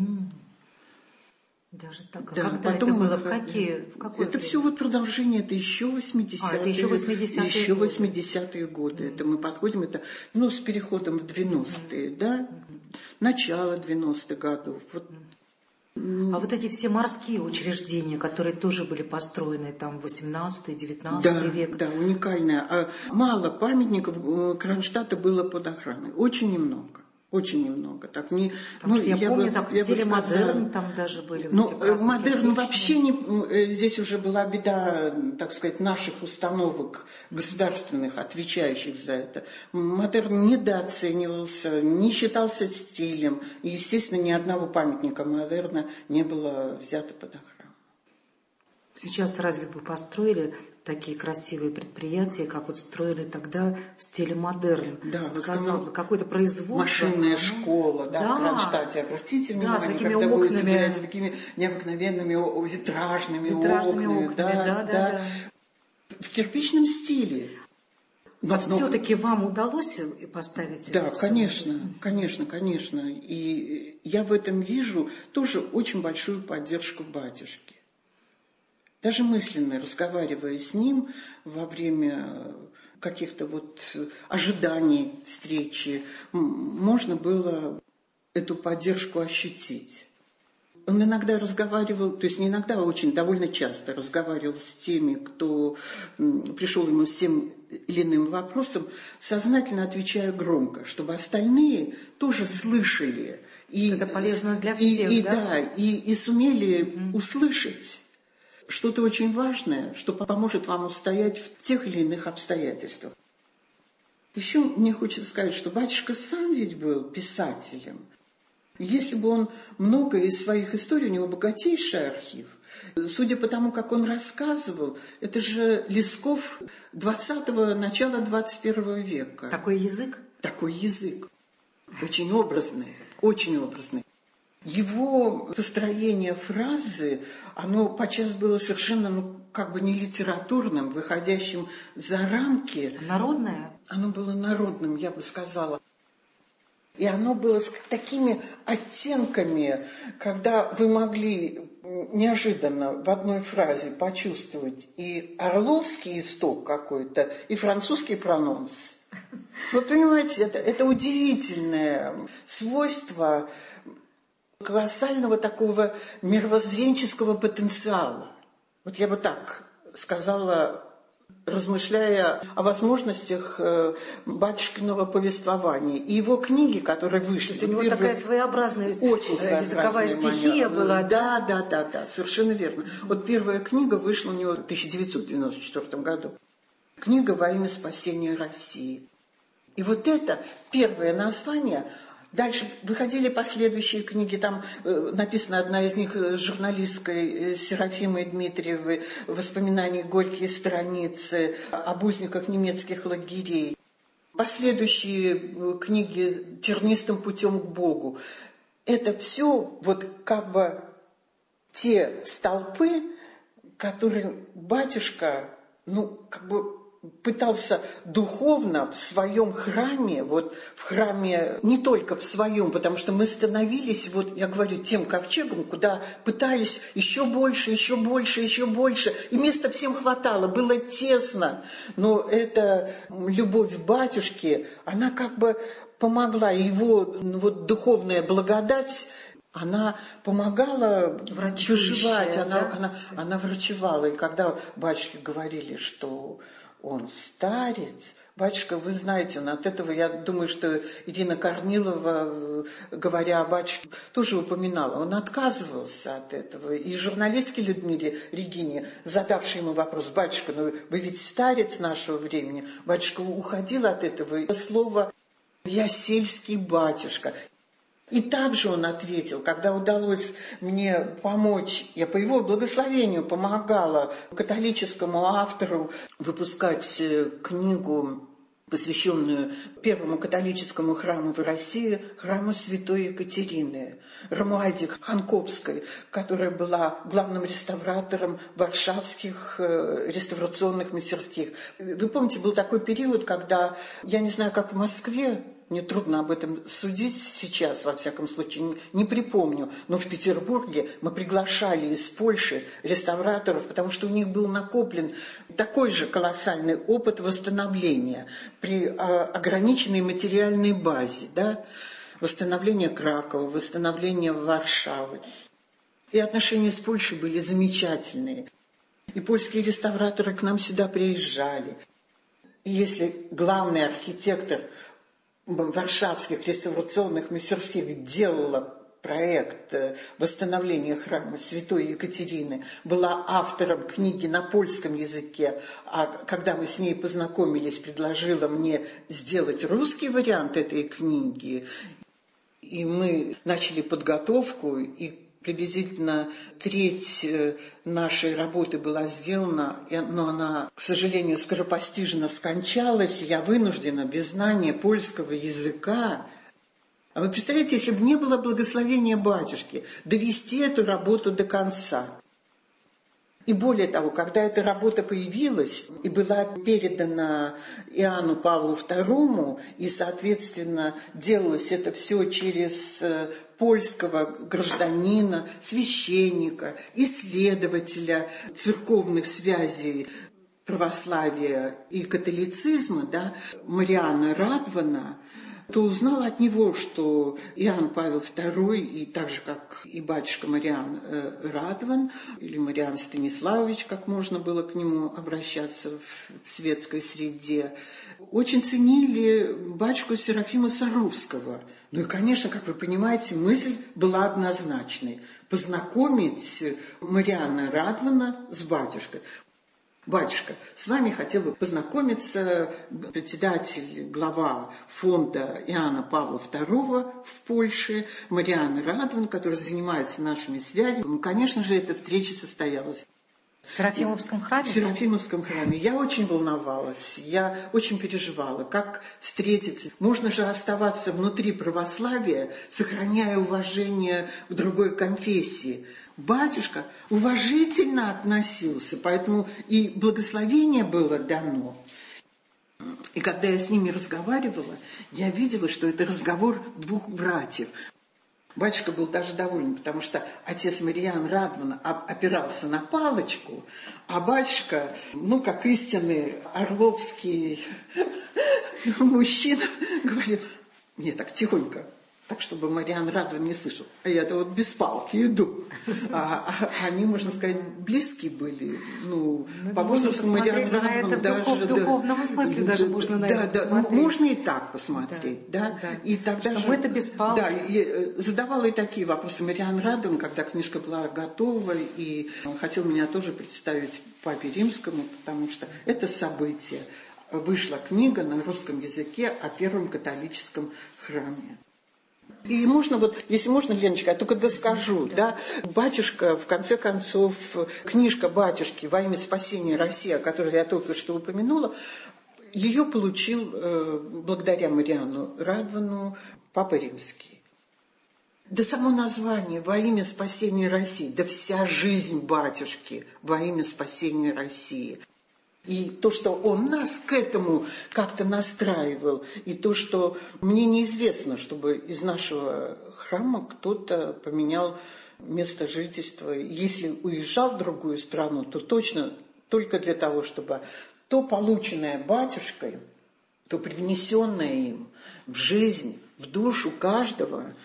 Даже так. Да, когда потом это было? В какое это время? все продолжение, это еще 80-е. Это еще 80-е еще годы. 80-е годы. Это мы подходим, это с переходом в 90-е, да? Начало 90-х годов. А вот эти все морские учреждения, которые тоже были построены там в 18-19 век. Да, уникальное. Мало памятников Кронштадта было под охраной. Очень немного. Очень немного. Так, потому что я помню, в стиле модерн там даже были. Модерн вообще не... Здесь уже была беда, так сказать, наших установок государственных, отвечающих за это. Модерн недооценивался, не считался стилем. И, естественно, ни одного памятника модерна не было взято под охрану. Сейчас разве бы построили такие красивые предприятия, как вот строили тогда в стиле модерн? Да, казалось бы, какое-то производство. Машинная школа, в Кронштадте. Обратите внимание, с такими когда окнами. будете гулять с такими необыкновенными витражными окнами. Да. В кирпичном стиле. Но все-таки вам удалось поставить это? Да, конечно. И я в этом вижу тоже очень большую поддержку батюшки. Даже мысленно разговаривая с ним во время каких-то ожиданий встречи, можно было эту поддержку ощутить. Он иногда разговаривал, то есть не иногда, а очень довольно часто разговаривал с теми, кто пришел ему с тем или иным вопросом, сознательно отвечая громко, чтобы остальные тоже слышали. И, это полезно для всех, да? И сумели услышать что-то очень важное, что поможет вам устоять в тех или иных обстоятельствах. Еще мне хочется сказать, что батюшка сам ведь был писателем. Если бы он много из своих историй, у него богатейший архив. Судя по тому, как он рассказывал, это же Лесков 20-го, начала 21 века. Такой язык? Такой язык. Очень образный, очень образный. Его построение фразы, оно подчас было совершенно, как бы не литературным, выходящим за рамки. Народное? Оно было народным, я бы сказала. И оно было с такими оттенками, когда вы могли неожиданно в одной фразе почувствовать и орловский исток какой-то, и французский прононс. Вы понимаете, это удивительное свойство колоссального такого мировоззренческого потенциала. Вот я бы так сказала, размышляя о возможностях батюшкиного повествования. И его книги, которые вышли... То есть у него такая своеобразная языковая стихия была. Да, совершенно верно. Вот первая книга вышла у него в 1994 году. Книга «Во имя спасения России». И вот это первое название... Дальше выходили последующие книги, там написана одна из них журналисткой Серафимой Дмитриевой, «Воспоминания горькие страницы» об узниках немецких лагерей. Последующие книги «Тернистым путем к Богу». Это все вот как бы те столпы, которые батюшка, как бы пытался духовно в своем храме, вот в храме не только в своем, потому что мы становились, вот я говорю, тем ковчегом, куда пытались еще больше, и места всем хватало, было тесно, но эта любовь батюшки, она как бы помогла, его вот духовная благодать, она помогала выживать, она врачевала, и когда батюшки говорили, что он старец. Батюшка, вы знаете, от этого, я думаю, что Ирина Корнилова, говоря о батюшке, тоже упоминала. Он отказывался от этого. И журналистке Людмиле Регине, задавшей ему вопрос: батюшка, вы ведь старец нашего времени. Батюшка уходил от этого. Слово «я сельский батюшка». И также он ответил, когда удалось мне помочь, я по его благословению помогала католическому автору выпускать книгу, посвященную первому католическому храму в России, храму Святой Екатерины, Рамуальде Ханковской, которая была главным реставратором варшавских реставрационных мастерских. Вы помните, был такой период, когда, я не знаю, как в Москве, мне трудно об этом судить сейчас, во всяком случае, не припомню. Но в Петербурге мы приглашали из Польши реставраторов, потому что у них был накоплен такой же колоссальный опыт восстановления при ограниченной материальной базе. Да? Восстановление Кракова, восстановление Варшавы. И отношения с Польшей были замечательные. И польские реставраторы к нам сюда приезжали. И если главный архитектор варшавских реставрационных мастерских делала проект восстановления храма Святой Екатерины, была автором книги на польском языке, а когда мы с ней познакомились, предложила мне сделать русский вариант этой книги, и мы начали подготовку, и приблизительно треть нашей работы была сделана, но она, к сожалению, скоропостижно скончалась. Я вынуждена без знания польского языка. А вы представляете, если бы не было благословения батюшки, довести эту работу до конца. И более того, когда эта работа появилась и была передана Иоанну Павлу II, и, соответственно, делалось это все через польского гражданина, священника, исследователя церковных связей православия и католицизма, да, Мариана Радвана, то узнала от него, что Иоанн Павел II, и так же, как и батюшка Мариан Радван, или Мариан Станиславович, как можно было к нему обращаться в светской среде, очень ценили батюшку Серафима Саровского. Ну и, конечно, как вы понимаете, мысль была однозначной – познакомить Мариана Радвана с батюшкой. «Батюшка, с вами хотел бы познакомиться председатель, глава фонда Иоанна Павла II в Польше, Мариан Радван, который занимается нашими связями». Ну, конечно же, эта встреча состоялась. В Серафимовском храме? В Серафимовском храме. Я очень волновалась, я очень переживала, как встретиться. Можно же оставаться внутри православия, сохраняя уважение к другой конфессии. Батюшка уважительно относился, поэтому и благословение было дано. И когда я с ними разговаривала, я видела, что это разговор двух братьев. Батюшка был даже доволен, потому что отец Мариан Радван опирался на палочку, а батюшка, как истинный орловский мужчина, говорит: «Нет, так тихонько, так, чтобы Мариан Радван не слышал. А я-то вот без палки иду». Они, можно сказать, близкие были. По возрасту Мариан Радван даже... В духовном смысле даже можно на это посмотреть. Можно и так посмотреть. Да. И тогда что это без палки. Да, и задавала и такие вопросы Мариан Радван, когда книжка была готова, и он хотел меня тоже представить папе Римскому, потому что это событие. Вышла книга на русском языке о первом католическом храме. И можно, если можно, Леночка, я только доскажу, да, батюшка, в конце концов, книжка батюшки «Во имя спасения России», о которой я только что упомянула, ее получил благодаря Мариану Радвану Папа Римский. Да само название «Во имя спасения России», да вся жизнь батюшки «Во имя спасения России». И то, что он нас к этому как-то настраивал, и то, что мне неизвестно, чтобы из нашего храма кто-то поменял место жительства. Если уезжал в другую страну, то точно только для того, чтобы то полученное батюшкой, то привнесенное им в жизнь, в душу каждого,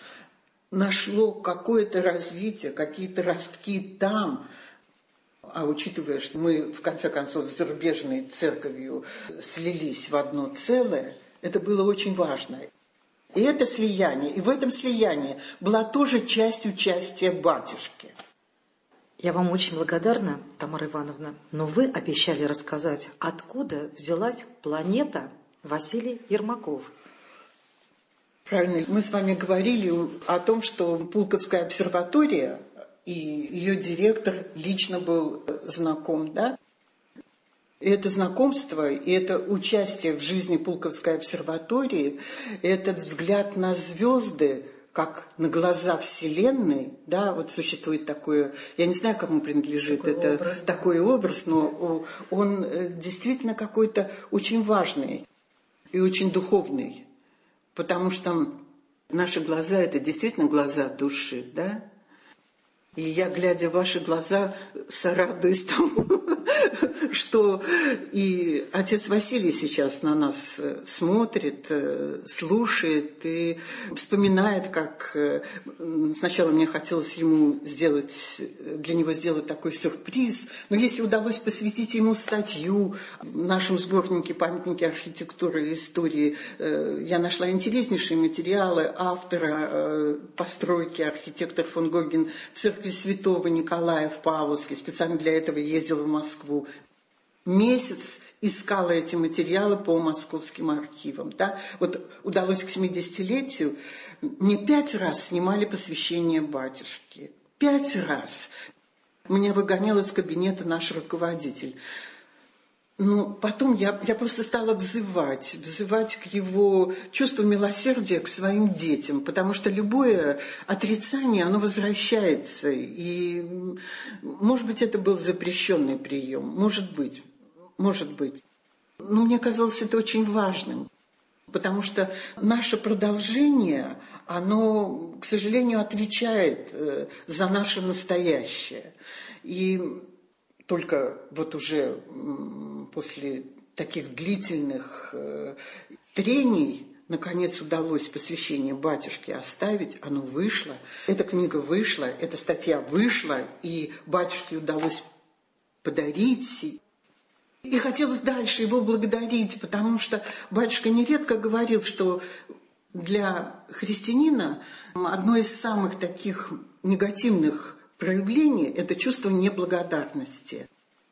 нашло какое-то развитие, какие-то ростки там. А учитывая, что мы, в конце концов, с зарубежной церковью слились в одно целое, это было очень важно. И это слияние, и в этом слиянии была тоже часть участия батюшки. Я вам очень благодарна, Тамара Ивановна, но вы обещали рассказать, откуда взялась планета Василий Ермаков. Правильно, мы с вами говорили о том, что Пулковская обсерватория и ее директор лично был знаком, да? И это знакомство, и это участие в жизни Пулковской обсерватории, и этот взгляд на звезды, как на глаза Вселенной, да, вот существует такое, я не знаю, кому принадлежит такой образ, но он действительно какой-то очень важный и очень духовный, потому что наши глаза – это действительно глаза души, да? И я, глядя в ваши глаза, сорадуюсь тому, что и отец Василий сейчас на нас смотрит, слушает и вспоминает, как сначала мне хотелось для него сделать такой сюрприз, но если удалось посвятить ему статью в нашем сборнике «Памятники архитектуры и истории», я нашла интереснейшие материалы автора постройки, архитектор фон Гогген, церкви Святого Николая в Павловске, специально для этого ездила в Москву. Месяц искала эти материалы по московским архивам. Да? Вот удалось к 70-летию. Мне 5 раз снимали посвящение батюшки. 5 раз. Меня выгонял из кабинета наш руководитель. Но потом я просто стала взывать к его чувству милосердия к своим детям, потому что любое отрицание, оно возвращается. И, может быть, это был запрещенный прием, может быть. Но мне казалось это очень важным, потому что наше продолжение, оно, к сожалению, отвечает за наше настоящее. И только вот уже после таких длительных трений наконец удалось посвящение батюшке оставить, оно вышло. Эта книга вышла, эта статья вышла, и батюшке удалось подарить. И хотелось дальше его благодарить, потому что батюшка нередко говорил, что для христианина одно из самых таких негативных проявлений – это чувство неблагодарности.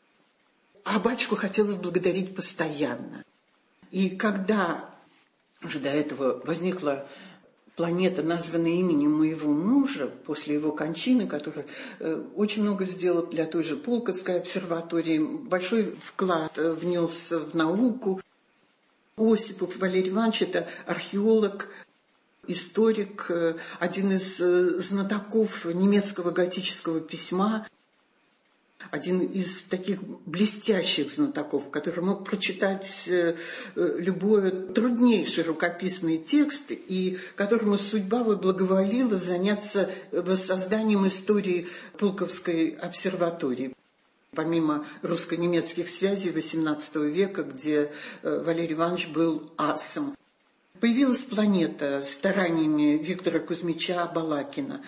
А батюшку хотелось благодарить постоянно. И когда уже до этого возникла планета, названная именем моего мужа, после его кончины, который очень много сделал для той же Пулковской обсерватории, большой вклад внес в науку. Осипов Валерий Иванович – это археолог, историк, один из знатоков немецкого готического письма, один из таких блестящих знатоков, который мог прочитать любой труднейший рукописный текст, и которому судьба благоволила заняться воссозданием истории Пулковской обсерватории. Помимо русско-немецких связей XVIII века, где Валерий Иванович был асом. Появилась планета стараниями Виктора Кузьмича Балакина.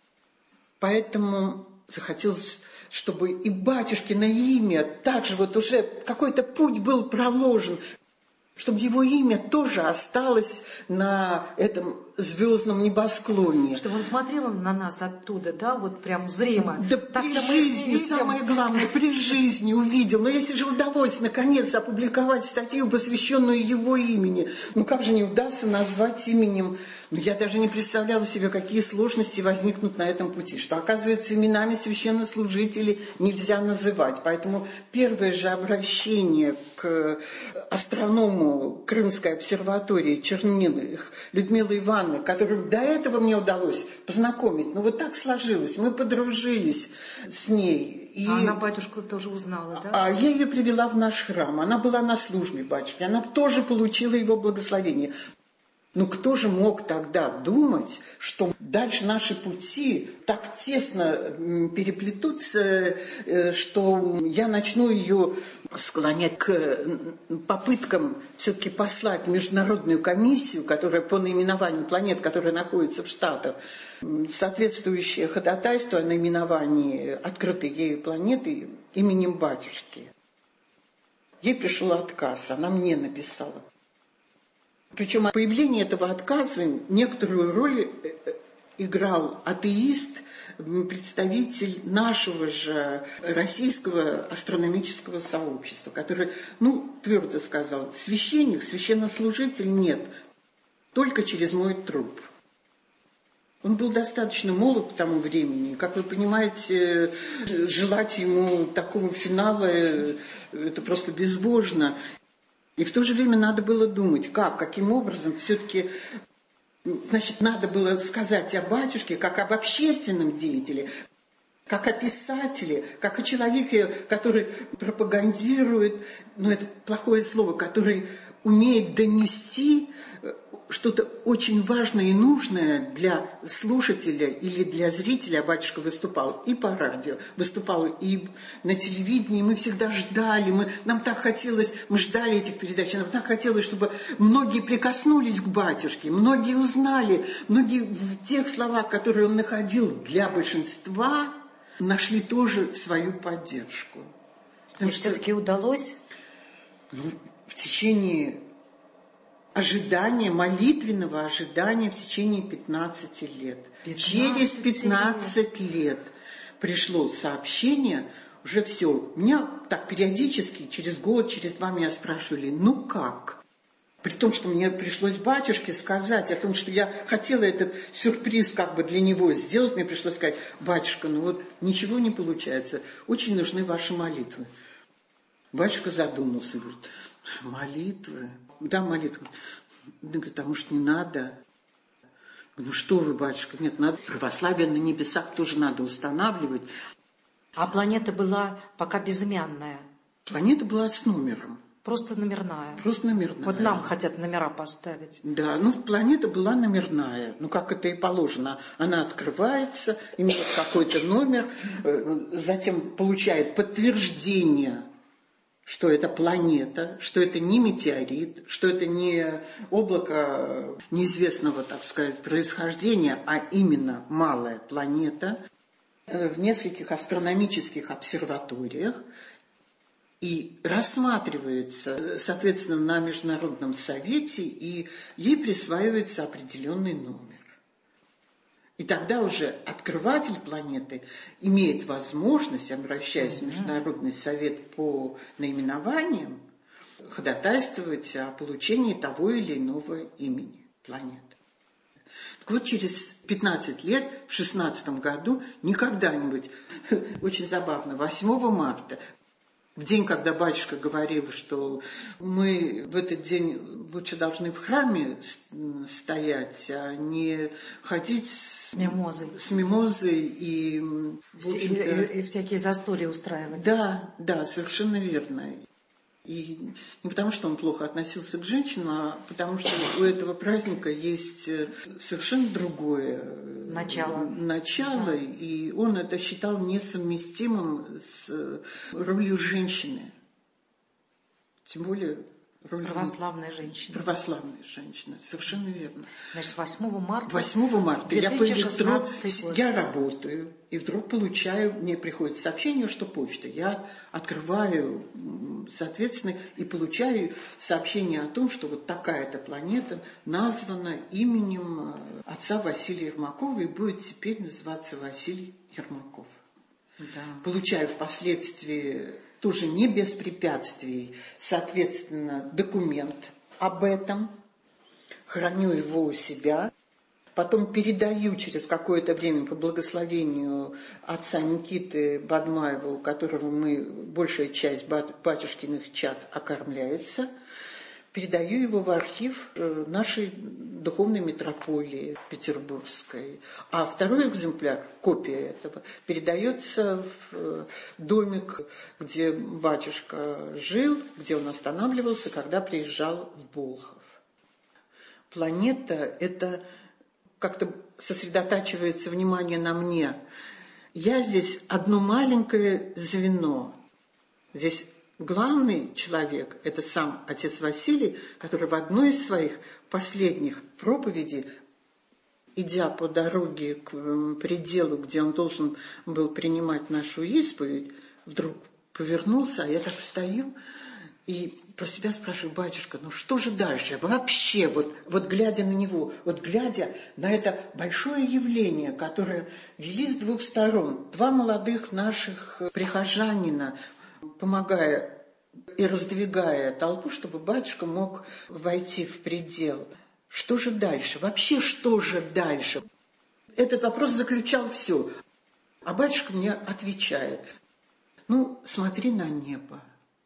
Поэтому захотелось, чтобы и батюшкино имя также вот уже какой-то путь был проложен, чтобы его имя тоже осталось на этом звездном небосклоне. Чтобы он смотрел на нас оттуда, да, вот прям зримо. Да при жизни, самое главное, при жизни увидел. Но если же удалось, наконец, опубликовать статью, посвященную его имени, ну как же не удастся назвать именем? Ну я даже не представляла себе, какие сложности возникнут на этом пути. Что, оказывается, именами священнослужителей нельзя называть. Поэтому первое же обращение к астроному Крымской обсерватории Чернилых Людмилы Ивановны, которую до этого мне удалось познакомить. Ну вот так сложилось. Мы подружились с ней. И... А она батюшку тоже узнала, да? А я ее привела в наш храм. Она была на службе батюшки. Она тоже получила его благословение. Ну кто же мог тогда думать, что дальше наши пути так тесно переплетутся, что я начну ее склонять к попыткам все-таки послать международную комиссию, которая по наименованию планет, которая находится в Штатах, соответствующее ходатайство о наименовании открытой ею планеты именем батюшки. Ей пришел отказ, она мне написала. Причем появление этого отказа некоторую роль играл атеист, представитель нашего же российского астрономического сообщества, который, твердо сказал, священник, священнослужитель нет, только через мой труп. Он был достаточно молод к тому времени. Как вы понимаете, желать ему такого финала – это просто безбожно. И в то же время надо было думать, каким образом все-таки, надо было сказать о батюшке, как об общественном деятеле, как о писателе, как о человеке, который пропагандирует, это плохое слово, который умеет донести что-то очень важное и нужное для слушателя или для зрителя. Батюшка выступал и по радио, выступал и на телевидении. Мы всегда ждали, нам так хотелось, мы ждали этих передач, нам так хотелось, чтобы многие прикоснулись к батюшке, многие узнали, многие в тех словах, которые он находил, для большинства нашли тоже свою поддержку. И все-таки удалось? В течение молитвенного ожидания в течение 15 лет. Через 15 лет пришло сообщение, уже все. Меня так периодически, через год, через 2 меня спрашивали, как? При том, что мне пришлось батюшке сказать о том, что я хотела этот сюрприз для него сделать, мне пришлось сказать, батюшка, ничего не получается, очень нужны ваши молитвы. Батюшка задумался, говорит, молитвы? Да, молитва. Он говорит, потому что не надо. Что вы, батюшка, нет, надо. Православие на небесах тоже надо устанавливать. А планета была пока безымянная? Планета была с номером. Просто номерная? Просто номерная. Вот нам хотят номера поставить. Да, планета была номерная. Как это и положено. Она открывается, имеет какой-то номер, затем получает подтверждение что это планета, что это не метеорит, что это не облако неизвестного, так сказать, происхождения, а именно малая планета в нескольких астрономических обсерваториях и рассматривается, соответственно, на Международном совете, и ей присваивается определенный номер. И тогда уже открыватель планеты имеет возможность, обращаясь в Международный совет по наименованиям, ходатайствовать о получении того или иного имени планеты. Так вот, через 15 лет, в 2016 году, не когда-нибудь, очень забавно, 8 марта, в день, когда батюшка говорил, что мы в этот день лучше должны в храме стоять, а не ходить с мимозой и всякие застолья устраивать. Да, совершенно верно. И не потому, что он плохо относился к женщинам, а потому, что у этого праздника есть совершенно другое начало, и он это считал несовместимым с ролью женщины. Тем более роль православной женщины. Православной женщины, совершенно верно. Значит, 8 марта 8 марта я по электрону, год. Я работаю, и вдруг получаю, мне приходит сообщение, что почта. Я открываю, соответственно, и получаю сообщение о том, что вот такая-то планета названа именем отца Василия Ермакова и будет теперь называться Василий Ермаков. Да. Получаю впоследствии тоже не без препятствий, соответственно, документ об этом, храню его у себя, потом передаю через какое-то время по благословению отца Никиты Бадмаева, у которого большая часть батюшкиных чад окормляется, передаю его в архив нашей духовной митрополии Петербургской. А второй экземпляр, копия этого, передается в домик, где батюшка жил, где он останавливался, когда приезжал в Болхов. Планета – это как-то сосредотачивается внимание на мне. Я здесь одно маленькое звено. Здесь главный человек – это сам отец Василий, который в одной из своих последних проповедей, идя по дороге к пределу, где он должен был принимать нашу исповедь, вдруг повернулся, а я так стою и про себя спрашиваю: батюшка, ну что же дальше? Вообще, вот глядя на него, вот глядя на это большое явление, которое вели с двух сторон, два молодых наших прихожанина, помогая и раздвигая толпу, чтобы батюшка мог войти в предел. Что же дальше? Вообще, что же дальше? Этот вопрос заключал все. А батюшка мне отвечает: ну, смотри на небо.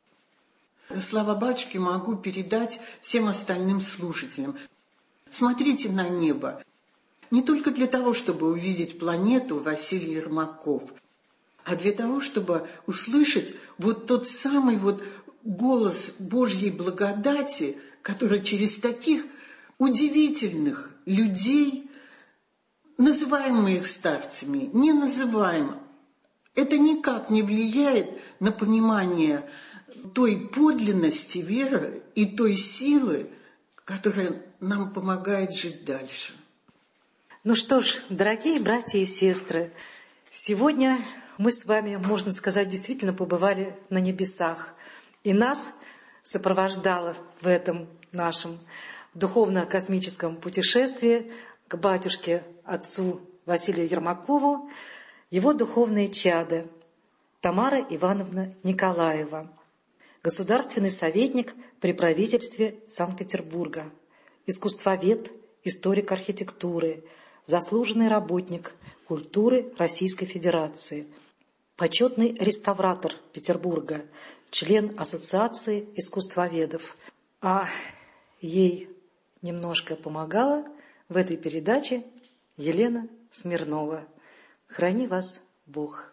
Слава батюшке могу передать всем остальным слушателям. Смотрите на небо. Не только для того, чтобы увидеть планету Василий Ермаков, а для того, чтобы услышать вот тот самый вот голос Божьей благодати, который через таких удивительных людей, называемых их старцами, не называем, это никак не влияет на понимание той подлинности веры и той силы, которая нам помогает жить дальше. Ну что ж, дорогие братья и сестры, сегодня мы с вами, можно сказать, действительно побывали на небесах. И нас сопровождало в этом нашем духовно-космическом путешествии к батюшке, отцу Василию Ермакову, его духовные чады Тамара Ивановна Николаева, государственный советник при правительстве Санкт-Петербурга, искусствовед, историк архитектуры, заслуженный работник культуры Российской Федерации, почетный реставратор Петербурга, член Ассоциации искусствоведов. А ей немножко помогала в этой передаче Елена Смирнова. Храни вас Бог!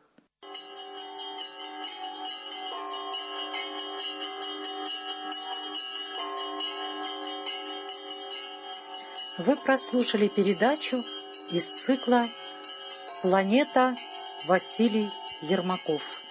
Вы прослушали передачу из цикла «Планета Василий Ермаков».